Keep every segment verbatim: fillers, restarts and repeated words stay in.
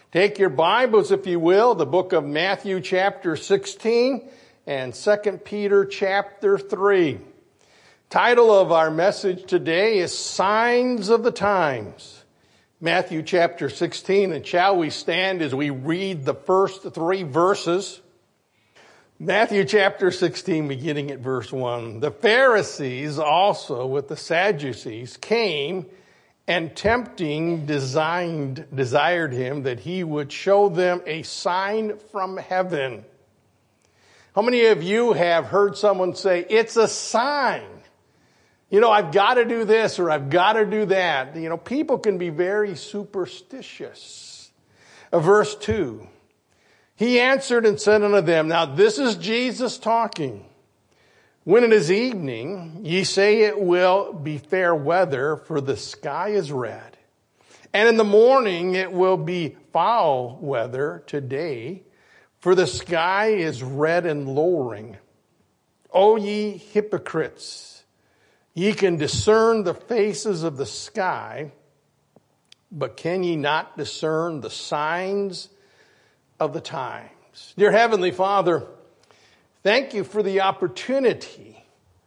Take your Bibles, if you will, the book of Matthew chapter sixteen and Second Peter chapter three. Title of our message today is Signs of the Times. Matthew chapter sixteen, and shall we stand as we read the first three verses? Matthew chapter sixteen, beginning at verse one. The Pharisees also with the Sadducees came and tempting designed, desired him that he would show them a sign from heaven. How many of you have heard someone say, it's a sign? You know, I've got to do this or I've got to do that. You know, people can be very superstitious. Uh, verse two. He answered and said unto them, now this is Jesus talking. When it is evening, ye say it will be fair weather, for the sky is red. And in the morning it will be foul weather today, for the sky is red and lowering. O ye hypocrites, ye can discern the faces of the sky, but can ye not discern the signs of the times? Dear Heavenly Father, thank you for the opportunity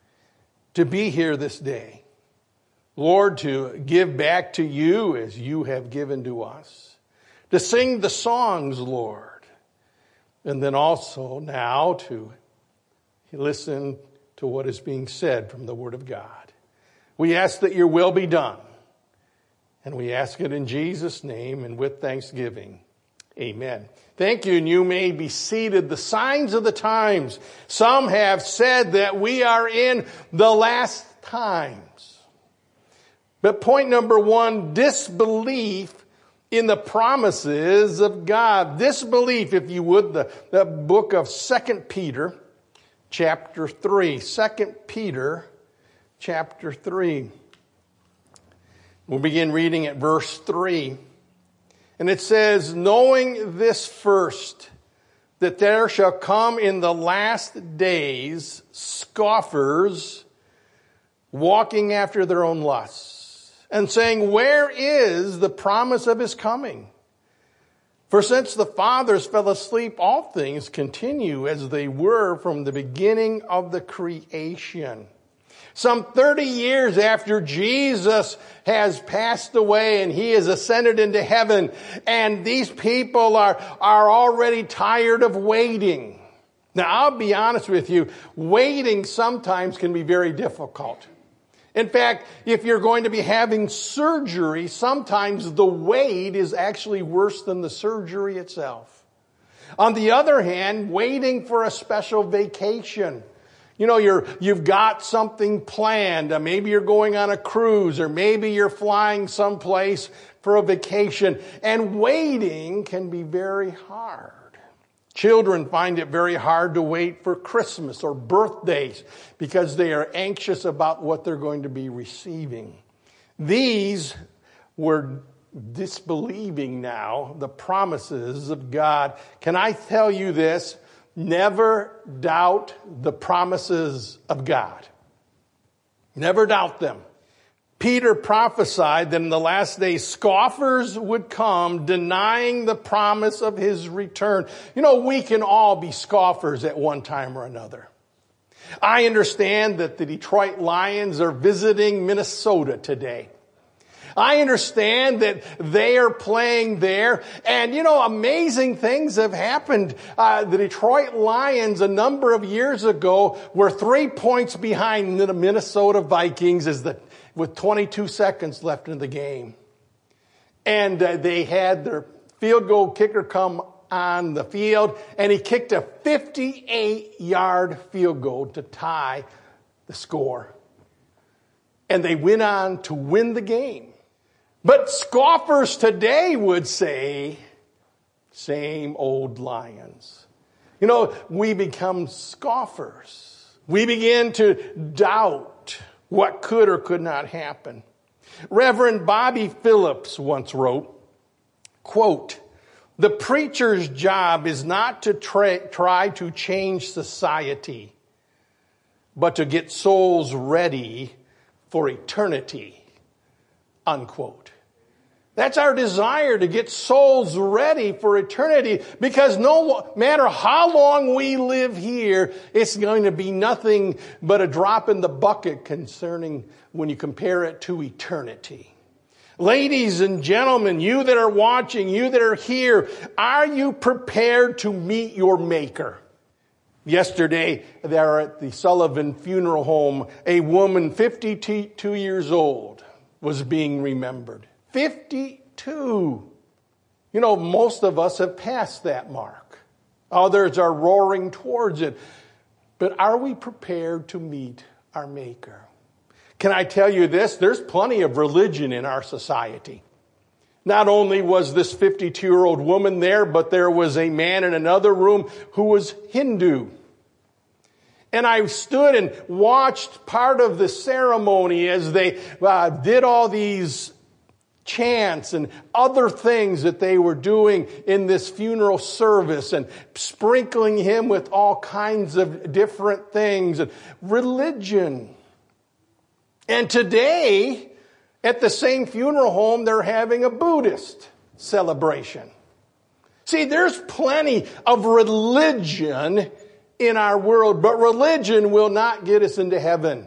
to be here this day. Lord, to give back to you as you have given to us. To sing the songs, Lord. And then also now to listen to what is being said from the Word of God. We ask that your will be done. And we ask it in Jesus' name and with thanksgiving. Amen. Thank you, and you may be seated. The signs of the times. Some have said that we are in the last times. But point number one, disbelief in the promises of God. Disbelief, if you would, the, the book of Second Peter, chapter three. Second Peter, chapter three. We'll begin reading at verse three. And it says, knowing this first, that there shall come in the last days scoffers, walking after their own lusts, and saying, where is the promise of his coming? For since the fathers fell asleep, all things continue as they were from the beginning of the creation. Some thirty years after Jesus has passed away and he has ascended into heaven, and these people are, are already tired of waiting. Now, I'll be honest with you, waiting sometimes can be very difficult. In fact, if you're going to be having surgery, sometimes the wait is actually worse than the surgery itself. On the other hand, waiting for a special vacation. You know, you're, you've got something planned. Uh, maybe you're going on a cruise, or maybe you're flying someplace for a vacation. And waiting can be very hard. Children find it very hard to wait for Christmas or birthdays because they are anxious about what they're going to be receiving. These were disbelieving now the promises of God. Can I tell you this? Never doubt the promises of God. Never doubt them. Peter prophesied that in the last days scoffers would come, denying the promise of his return. You know, we can all be scoffers at one time or another. I understand that the Detroit Lions are visiting Minnesota today. I understand that they are playing there. And, you know, amazing things have happened. Uh, the Detroit Lions a number of years ago were three points behind the Minnesota Vikings as the, with twenty-two seconds left in the game. And uh, they had their field goal kicker come on the field, and he kicked a fifty-eight yard field goal to tie the score. And they went on to win the game. But scoffers today would say, same old Lions. You know, we become scoffers. We begin to doubt what could or could not happen. Reverend Bobby Phillips once wrote, quote, the preacher's job is not to tra- try to change society, but to get souls ready for eternity, unquote. That's our desire, to get souls ready for eternity, because no matter how long we live here, it's going to be nothing but a drop in the bucket concerning when you compare it to eternity. Ladies and gentlemen, you that are watching, you that are here, are you prepared to meet your Maker? Yesterday, there at the Sullivan Funeral Home, a woman fifty-two years old was being remembered. fifty-two. You know, most of us have passed that mark. Others are roaring towards it. But are we prepared to meet our Maker? Can I tell you this? There's plenty of religion in our society. Not only was this fifty-two-year-old woman there, but there was a man in another room who was Hindu. And I stood and watched part of the ceremony as they uh, did all these chants and other things that they were doing in this funeral service, and sprinkling him with all kinds of different things and religion. And today, at the same funeral home, they're having a Buddhist celebration. See, there's plenty of religion in our world, but religion will not get us into heaven.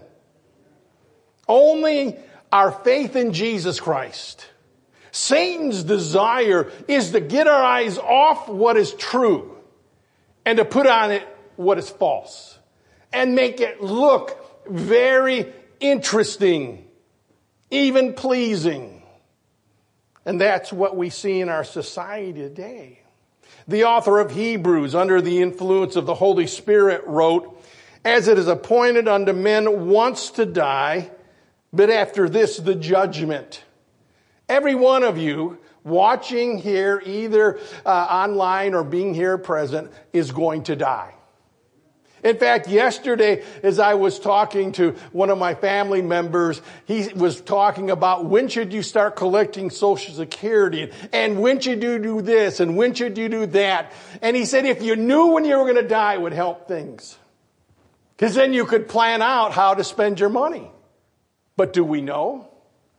Only our faith in Jesus Christ. Satan's desire is to get our eyes off what is true and to put on it what is false and make it look very interesting, even pleasing. And that's what we see in our society today. The author of Hebrews, under the influence of the Holy Spirit, wrote, "As it is appointed unto men once to die, but after this the judgment." Every one of you watching here, either uh, online or being here present, is going to die. In fact, yesterday, as I was talking to one of my family members, he was talking about when should you start collecting Social Security, and when should you do this, and when should you do that. And he said if you knew when you were going to die, it would help things. Because then you could plan out how to spend your money. But do we know?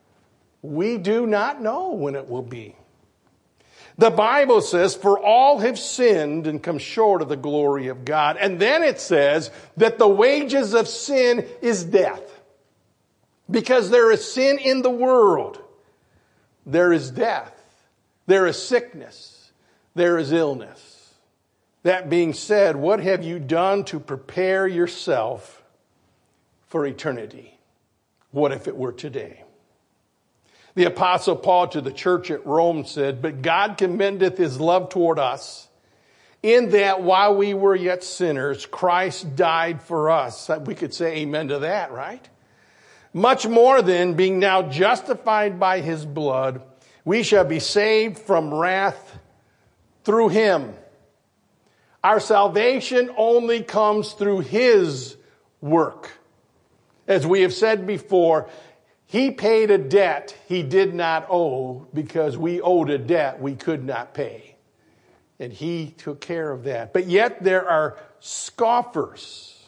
We do not know when it will be. The Bible says, for all have sinned and come short of the glory of God. And then it says that the wages of sin is death. Because there is sin in the world. There is death. There is sickness. There is illness. That being said, what have you done to prepare yourself for eternity? What if it were today? The Apostle Paul to the church at Rome said, "But God commendeth his love toward us, in that while we were yet sinners, Christ died for us." We could say amen to that, right? "Much more then, being now justified by his blood, we shall be saved from wrath through him." Our salvation only comes through his work. As we have said before, he paid a debt he did not owe because we owed a debt we could not pay. And he took care of that. But yet there are scoffers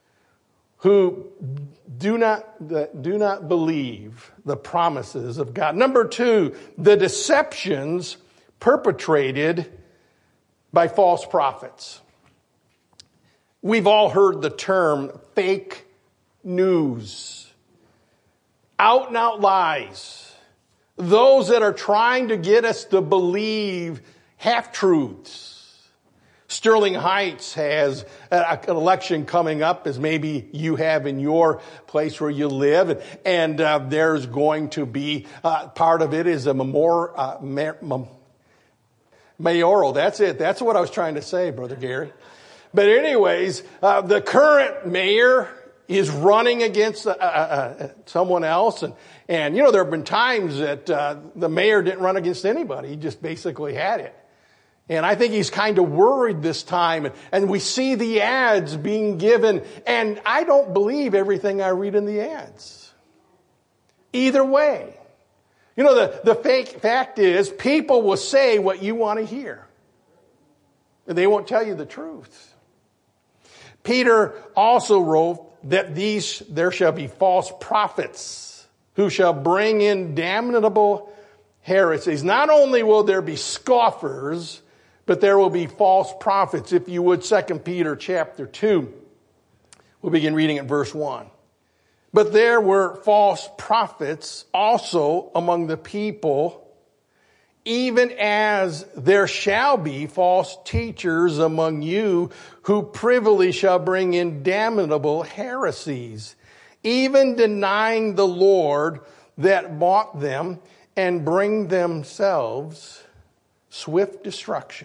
who do not, do not believe the promises of God. Number two, the deceptions perpetrated by false prophets. We've all heard the term fake news. Out and out lies. Those that are trying to get us to believe half-truths. Sterling Heights has an election coming up, as maybe you have in your place where you live. And uh, there's going to be, uh, part of it is a memor, uh, ma- mayoral. That's it. That's what I was trying to say, Brother Gary. But anyways, uh, the current mayor is running against uh, uh, someone else. And, and, you know, there have been times that uh, the mayor didn't run against anybody. He just basically had it. And I think he's kind of worried this time. And, and we see the ads being given. And I don't believe everything I read in the ads. Either way. You know, the, the fake fact is people will say what you want to hear. And they won't tell you the truth. Peter also wrote that these, there shall be false prophets who shall bring in damnable heresies. Not only will there be scoffers, but there will be false prophets. If you would, Second Peter chapter two. We'll begin reading at verse one. But there were false prophets also among the people, even as there shall be false teachers among you who privily shall bring in damnable heresies, even denying the Lord that bought them, and bring themselves swift destruction.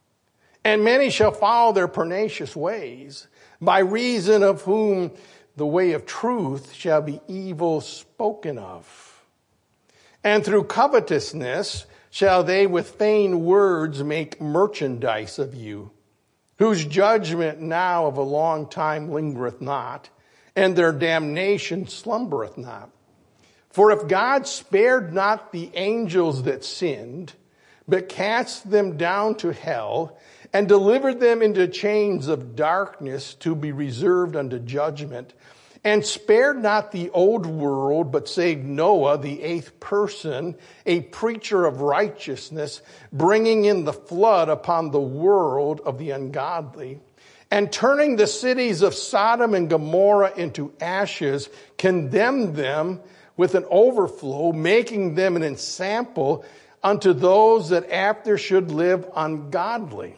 And many shall follow their pernicious ways, by reason of whom the way of truth shall be evil spoken of. And through covetousness shall they with vain words make merchandise of you, whose judgment now of a long time lingereth not, and their damnation slumbereth not. For if God spared not the angels that sinned, but cast them down to hell, and delivered them into chains of darkness to be reserved unto judgment, and spared not the old world, but saved Noah, the eighth person, a preacher of righteousness, bringing in the flood upon the world of the ungodly, and turning the cities of Sodom and Gomorrah into ashes, condemned them with an overflow, making them an ensample unto those that after should live ungodly.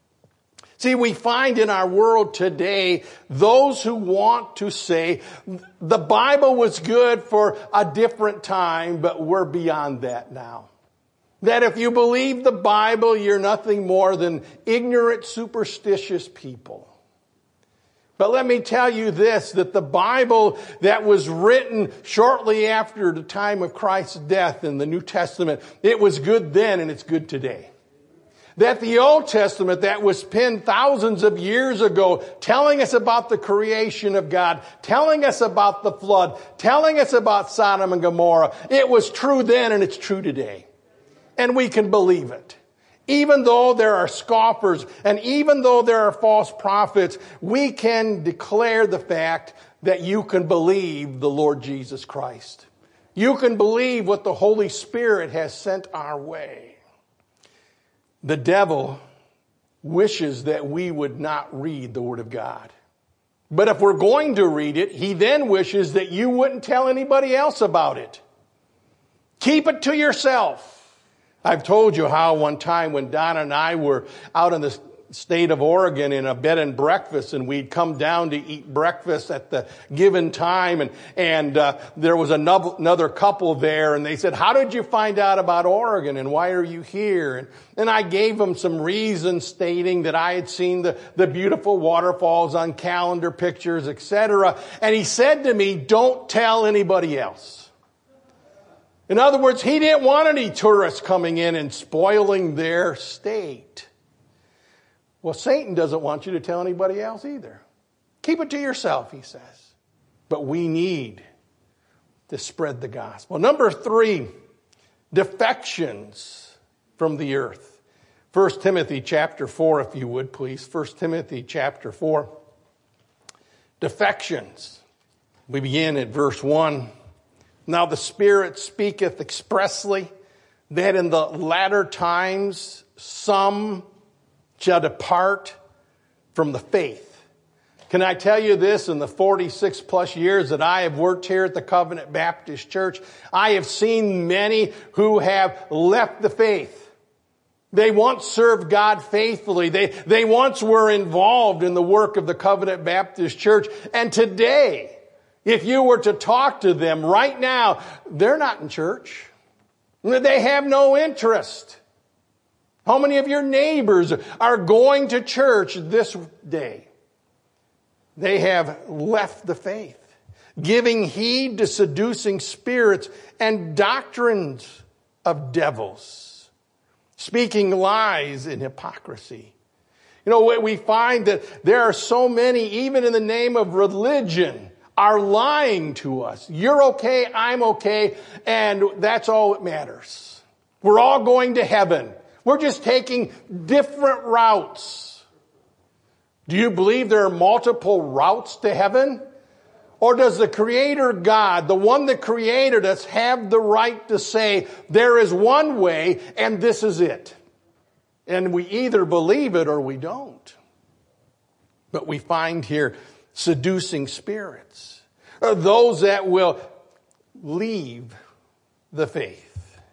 See, we find in our world today those who want to say the Bible was good for a different time, but we're beyond that now. That if you believe the Bible, you're nothing more than ignorant, superstitious people. But let me tell you this, that the Bible that was written shortly after the time of Christ's death in the New Testament, it was good then and it's good today. That the Old Testament that was penned thousands of years ago, telling us about the creation of God, telling us about the flood, telling us about Sodom and Gomorrah, it was true then and it's true today. And we can believe it. Even though there are scoffers and even though there are false prophets, we can declare the fact that you can believe the Lord Jesus Christ. You can believe what the Holy Spirit has sent our way. The devil wishes that we would not read the Word of God. But if we're going to read it, he then wishes that you wouldn't tell anybody else about it. Keep it to yourself. I've told you how one time when Donna and I were out in the state of Oregon in a bed and breakfast, and we'd come down to eat breakfast at the given time, and and uh, there was another, another couple there, and they said, "How did you find out about Oregon, and why are you here?" And, and I gave them some reasons, stating that I had seen the, the beautiful waterfalls on calendar pictures, et cetera. And he said to me, "Don't tell anybody else." In other words, he didn't want any tourists coming in and spoiling their state. Well, Satan doesn't want you to tell anybody else either. Keep it to yourself, he says. But we need to spread the gospel. Number three, defections from the earth. First Timothy chapter four, if you would, please. First Timothy chapter four. Defections. We begin at verse one. Now the Spirit speaketh expressly that in the latter times some shall depart from the faith. Can I tell you this? In the forty-six plus years that I have worked here at the Covenant Baptist Church, I have seen many who have left the faith. They once served God faithfully. They, they once were involved in the work of the Covenant Baptist Church. And today, if you were to talk to them right now, they're not in church. They have no interest. How many of your neighbors are going to church this day? They have left the faith, giving heed to seducing spirits and doctrines of devils, speaking lies and hypocrisy. You know, we find that there are so many, even in the name of religion, are lying to us. You're okay, I'm okay, and that's all that matters. We're all going to heaven. We're just taking different routes. Do you believe there are multiple routes to heaven? Or does the Creator God, the one that created us, have the right to say, there is one way and this is it? And we either believe it or we don't. But we find here seducing spirits, those that will leave the faith.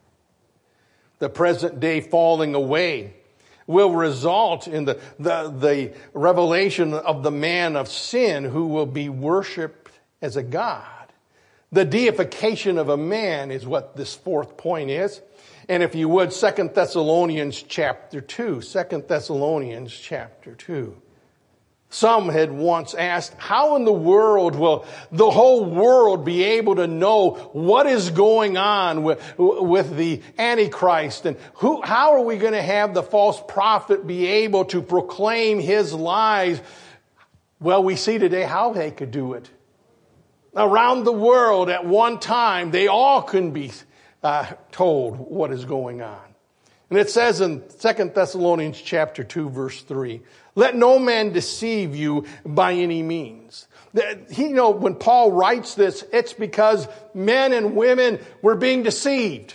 The present day falling away will result in the, the, the revelation of the man of sin who will be worshiped as a god. The deification of a man is what this fourth point is. And if you would, Second Thessalonians chapter two. Second Thessalonians chapter two. Some had once asked, how in the world will the whole world be able to know what is going on with, with the Antichrist? And who, how are we going to have the false prophet be able to proclaim his lies? Well, we see today how they could do it. Around the world at one time, they all can be uh, told what is going on. And it says in Second Thessalonians chapter two, verse three, let no man deceive you by any means. He, you know, when Paul writes this, it's because men and women were being deceived.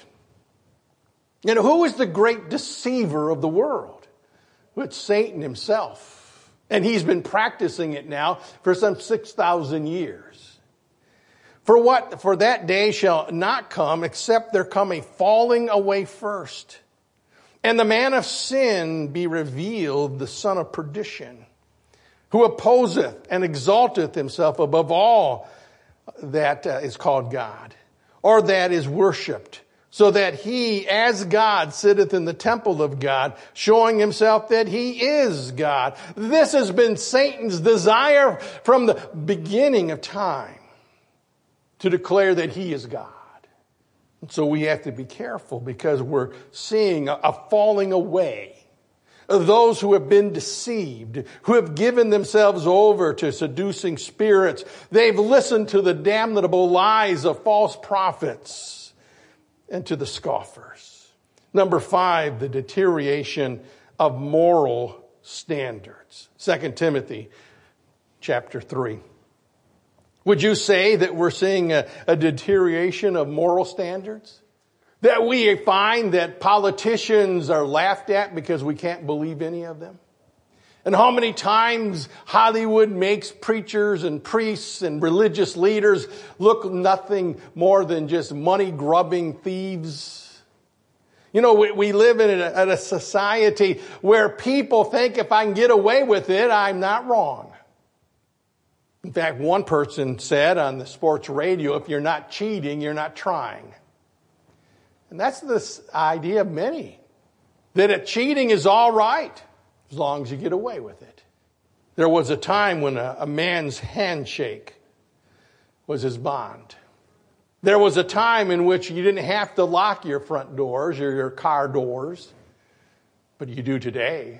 And who is the great deceiver of the world? It's Satan himself. And he's been practicing it now for some six thousand years. For what, for that day shall not come except there come a falling away first. And the man of sin be revealed, the son of perdition, who opposeth and exalteth himself above all that uh, is called God, or that is worshipped, so that he, as God, sitteth in the temple of God, showing himself that he is God. This has been Satan's desire from the beginning of time, to declare that he is God. So we have to be careful because we're seeing a, a falling away of those who have been deceived, who have given themselves over to seducing spirits. They've listened to the damnable lies of false prophets and to the scoffers. Number five, the deterioration of moral standards. Second Timothy chapter three. Would you say that we're seeing a, a deterioration of moral standards? That we find that politicians are laughed at because we can't believe any of them? And how many times Hollywood makes preachers and priests and religious leaders look nothing more than just money-grubbing thieves? You know, we, we live in a, in a society where people think if I can get away with it, I'm not wrong. In fact, one person said on the sports radio, if you're not cheating, you're not trying. And that's the idea of many, that a cheating is all right as long as you get away with it. There was a time when a, a man's handshake was his bond. There was a time in which you didn't have to lock your front doors or your car doors, but you do today.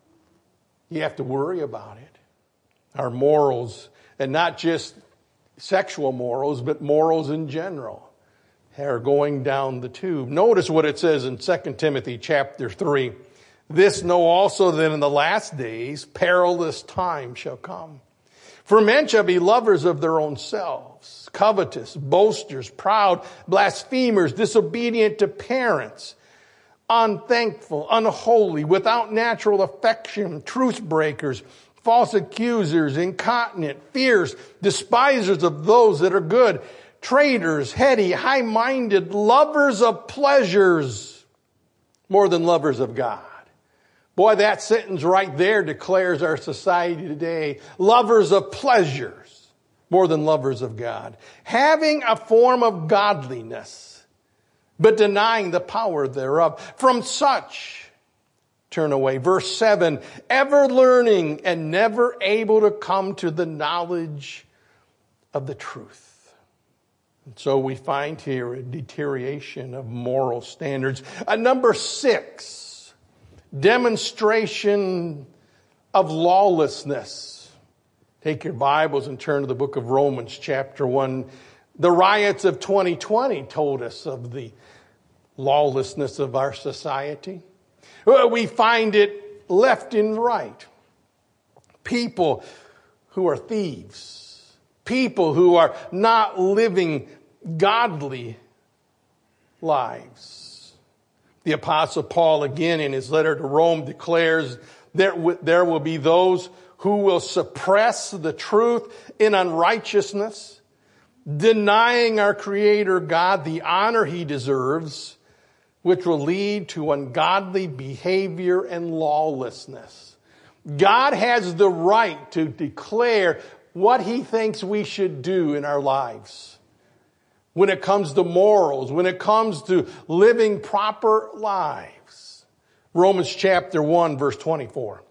You have to worry about it. Our morals, and not just sexual morals, but morals in general, are going down the tube. Notice what it says in Second Timothy chapter three. This know also that in the last days perilous times shall come. For men shall be lovers of their own selves, covetous, boasters, proud, blasphemers, disobedient to parents, unthankful, unholy, without natural affection, truce breakers, false accusers, incontinent, fierce, despisers of those that are good, traitors, heady, high-minded, lovers of pleasures more than lovers of God. Boy, that sentence right there declares our society today. Lovers of pleasures more than lovers of God. Having a form of godliness, but denying the power thereof. From such turn away. Verse seven, ever learning and never able to come to the knowledge of the truth. And so we find here a deterioration of moral standards. Uh, number six, demonstration of lawlessness. Take your Bibles and turn to the book of Romans chapter one. The riots of twenty twenty told us of the lawlessness of our society. We find it left and right. People who are thieves. people who are not living godly lives. The Apostle Paul, again, in his letter to Rome, declares there, there will be those who will suppress the truth in unrighteousness, denying our Creator God the honor He deserves, which will lead to ungodly behavior and lawlessness. God has the right to declare what He thinks we should do in our lives. When it comes to morals, when it comes to living proper lives. Romans chapter one, verse twenty-four.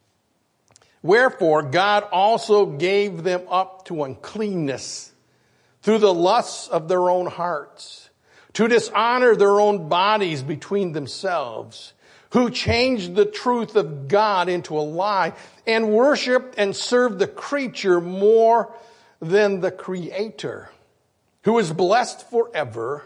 Wherefore God also gave them up to uncleanness through the lusts of their own hearts, to dishonor their own bodies between themselves, who changed the truth of God into a lie, and worshiped and served the creature more than the Creator, who is blessed forever.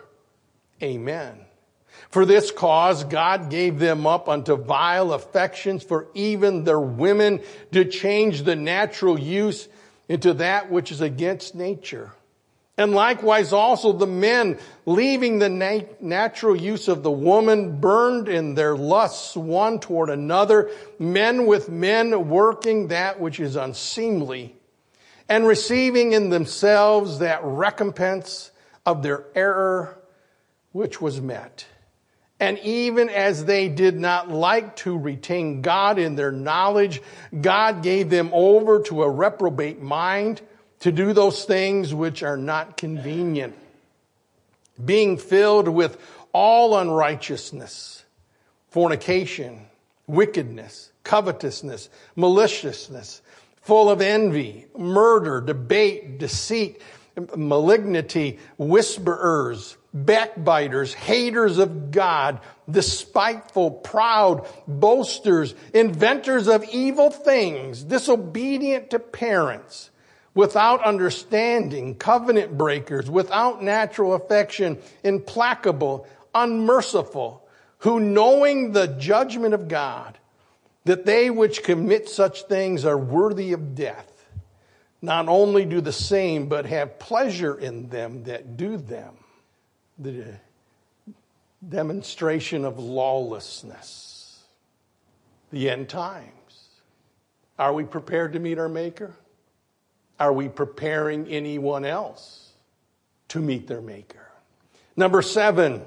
Amen. For this cause God gave them up unto vile affections, for even their women did change the natural use into that which is against nature. And likewise also the men, leaving the nat- natural use of the woman, burned in their lusts one toward another, men with men, working that which is unseemly, and receiving in themselves that recompense of their error which was met. And even as they did not like to retain God in their knowledge, God gave them over to a reprobate mind to do those things which are not convenient, being filled with all unrighteousness, fornication, wickedness, covetousness, maliciousness, full of envy, murder, debate, deceit, malignity, whisperers, backbiters, haters of God, despiteful, proud, boasters, inventors of evil things, disobedient to parents, without understanding, covenant breakers, without natural affection, implacable, unmerciful, who knowing the judgment of God, that they which commit such things are worthy of death, not only do the same, but have pleasure in them that do them. The demonstration of lawlessness. The end times. Are we prepared to meet our Maker? Are we preparing anyone else to meet their Maker? Number seven,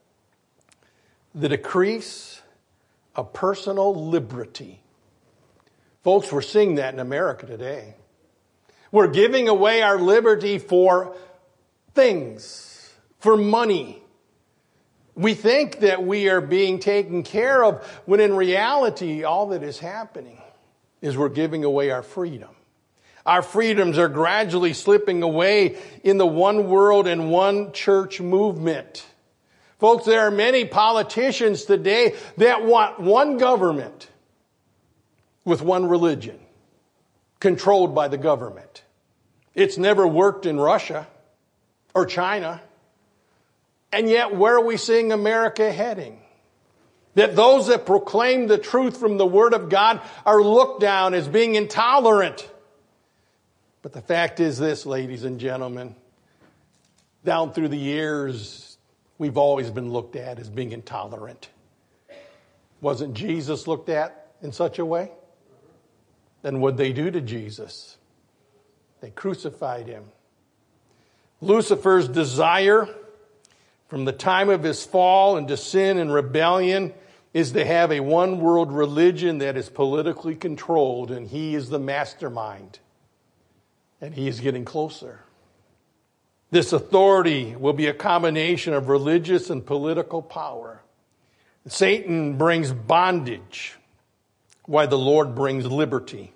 the decrease of personal liberty. Folks, we're seeing that in America today. We're giving away our liberty for things, for money. We think that we are being taken care of, when in reality, all that is happening is we're giving away our freedom. Our freedoms are gradually slipping away in the one world and one church movement. Folks, there are many politicians today that want one government with one religion, controlled by the government. It's never worked in Russia or China. And yet, where are we seeing America heading? That those that proclaim the truth from the Word of God are looked down as being intolerant. But the fact is this, ladies and gentlemen, down through the years, we've always been looked at as being intolerant. Wasn't Jesus looked at in such a way? Then what'd they do to Jesus? They crucified him. Lucifer's desire from the time of his fall into sin and rebellion is to have a one world religion that is politically controlled, and he is the mastermind. And he is getting closer. This authority will be a combination of religious and political power. Satan brings bondage, while the Lord brings liberty.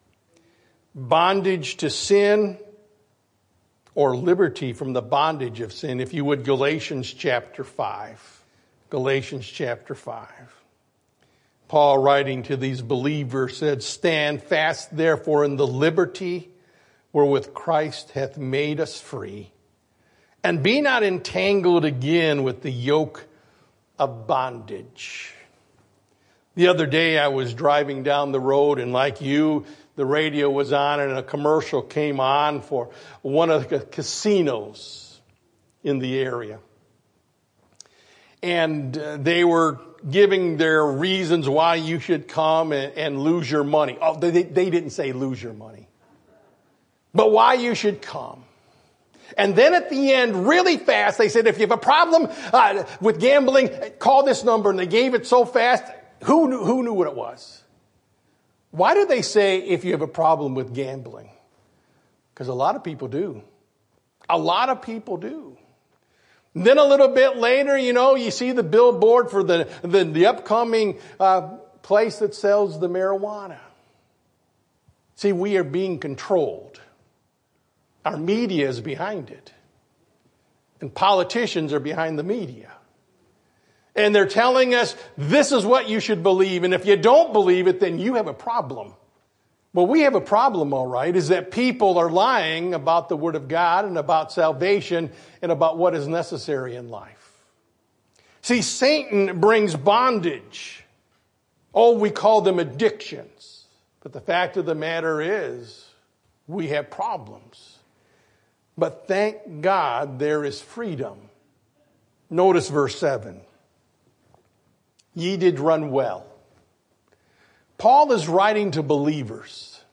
Bondage to sin, or liberty from the bondage of sin. If you would, Galatians chapter five. Galatians chapter five. Paul, writing to these believers, said, "Stand fast therefore in the liberty wherewith Christ hath made us free, and be not entangled again with the yoke of bondage." The other day I was driving down the road, and like you, the radio was on and a commercial came on for one of the casinos in the area. And uh, they were giving their reasons why you should come and, and lose your money. Oh, they, they didn't say lose your money, but why you should come. And then at the end, really fast, they said, if you have a problem uh, with gambling, call this number. And they gave it so fast, who knew, who knew what it was? Why did they say if you have a problem with gambling? Because a lot of people do. A lot of people do. And then a little bit later, you know, you see the billboard for the, the, the upcoming uh, place that sells the marijuana. See, we are being controlled. Our media is behind it. And politicians are behind the media. And they're telling us this is what you should believe. And if you don't believe it, then you have a problem. Well, we have a problem, all right, is that people are lying about the Word of God and about salvation and about what is necessary in life. See, Satan brings bondage. Oh, we call them addictions. But the fact of the matter is, we have problems. But thank God there is freedom. Notice verse seven. Ye did run well. Paul is writing to believers,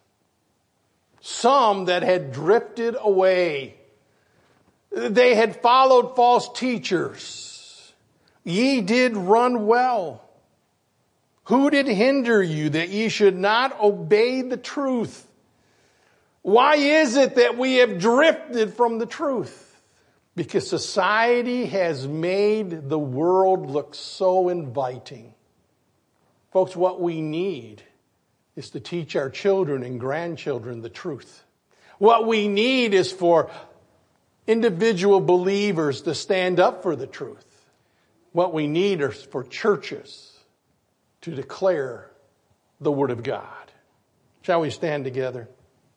some that had drifted away. They had followed false teachers. Ye did run well. Who did hinder you that ye should not obey the truth? Why is it that we have drifted from the truth? Because society has made the world look so inviting. Folks, what we need is to teach our children and grandchildren the truth. What we need is for individual believers to stand up for the truth. What we need is for churches to declare the Word of God. Shall we stand together?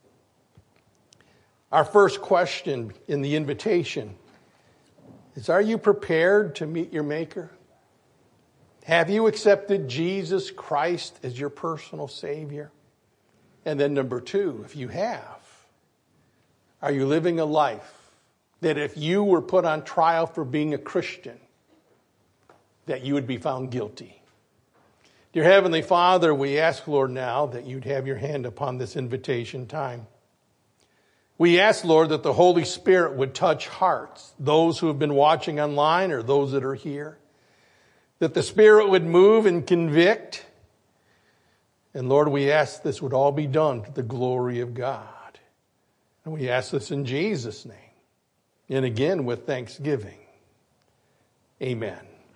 Our first question in the invitation is, are you prepared to meet your Maker? Have you accepted Jesus Christ as your personal Savior? And then number two, if you have, are you living a life that if you were put on trial for being a Christian, that you would be found guilty? Dear Heavenly Father, we ask, Lord, now that you'd have your hand upon this invitation time. We ask, Lord, that the Holy Spirit would touch hearts, those who have been watching online or those that are here. That the Spirit would move and convict. And Lord, we ask this would all be done to the glory of God. And we ask this in Jesus' name. And again with thanksgiving. Amen.